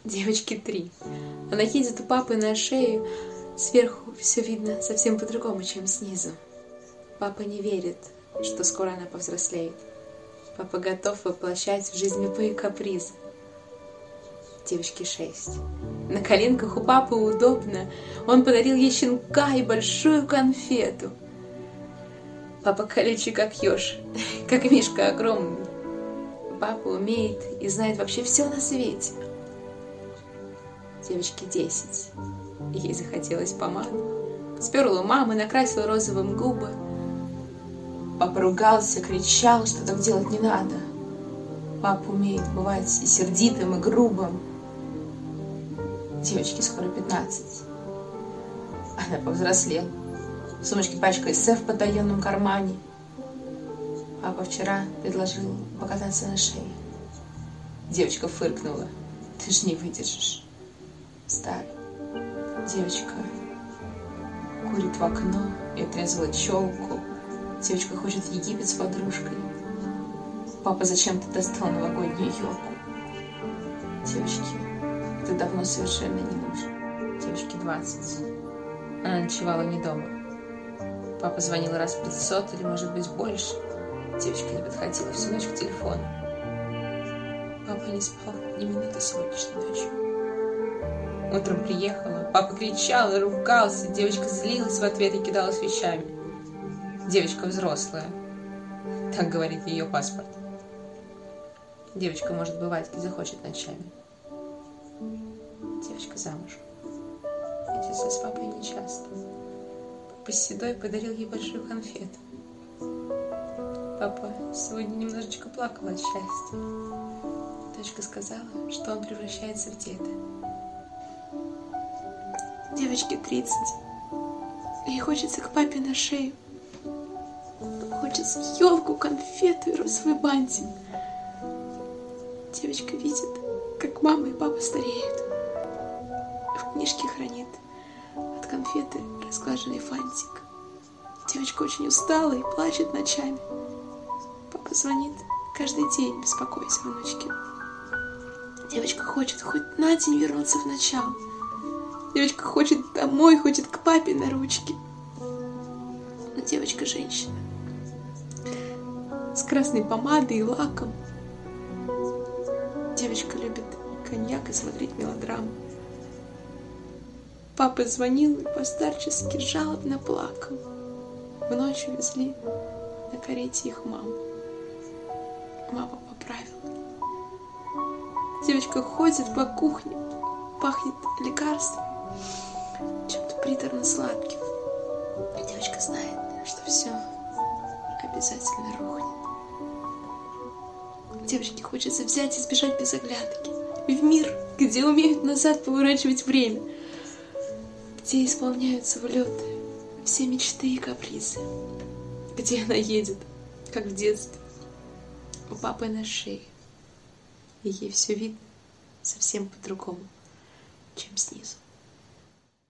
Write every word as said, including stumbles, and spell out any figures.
Девочке три. Она едет у папы на шею. Сверху все видно совсем по-другому, чем снизу. Папа не верит, что скоро она повзрослеет. Папа готов воплощать в жизнь любые капризы. Девочке шесть. На коленках у папы удобно. Он подарил ей щенка и большую конфету. Папа колючий, как еж, как мишка огромный. Папа умеет и знает вообще все на свете. Девочке десять. Ей захотелось помаду. Сперла у мамы, накрасила розовым губы. Папа ругался, кричал, что так делать не надо. Папа умеет бывать и сердитым, и грубым. Девочке скоро пятнадцать. Она повзрослела. В сумочке пачка эссе в потаенном кармане. Папа вчера предложил покататься на шее. Девочка фыркнула. Ты ж не выдержишь. Старый. Девочка курит в окно и отрезала челку. Девочка хочет в Египет с подружкой. Папа зачем-то достал новогоднюю елку. Девочке это давно совершенно не нужно. Девочке двадцать. Она ночевала не дома. Папа звонил раз пятьсот или, может быть, больше. Девочка не подходила всю ночь к телефону. Папа не спал ни минуты сегодняшней ночью. Утром приехала, папа кричал и ругался, девочка злилась в ответ и кидалась вещами. Девочка взрослая. Так говорит ее паспорт. Девочка может бывать, где захочет ночами. Девочка замужем. Видится с папой нечасто. Папа седой подарил ей большую конфету. Папа сегодня немножечко плакал от счастья. Дочка сказала, что он превращается в деда. Девочке тридцать. Ей хочется к папе на шею. Хочется елку, конфету и розовый бантик. Девочка видит, как мама и папа стареют. В книжке хранит от конфеты разглаженный фантик. Девочка очень устала и плачет ночами. Папа звонит каждый день, беспокоясь о внучке. Девочка хочет хоть на день вернуться в начало. Девочка хочет домой, хочет к папе на ручки. Но девочка женщина. С красной помадой и лаком. Девочка любит коньяк и смотреть мелодраму. Папа звонил и постарчески жалобно плакал. В ночь увезли на карете их маму. Мама поправила. Девочка ходит по кухне, пахнет лекарством, чем-то приторно-сладким. Девочка знает, что все обязательно рухнет. Девочке хочется взять и сбежать без оглядки в мир, где умеют назад поворачивать время, где исполняются в лед все мечты и капризы, где она едет, как в детстве, у папы на шее, и ей все видно совсем по-другому, чем снизу.